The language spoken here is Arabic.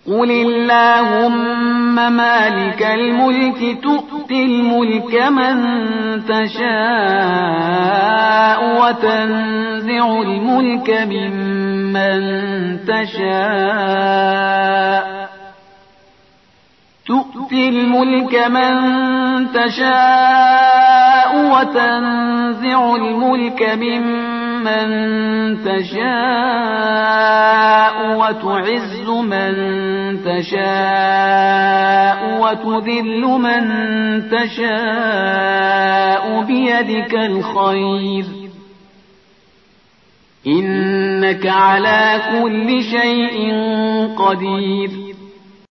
قل اللهم مالك الملك تؤتي الملك من تشاء وتنزع الملك ممن تشاء وتنزع الملك ممن تشاء وتعز من تشاء وتذل من تشاء بيدك الخير إنك على كل شيء قدير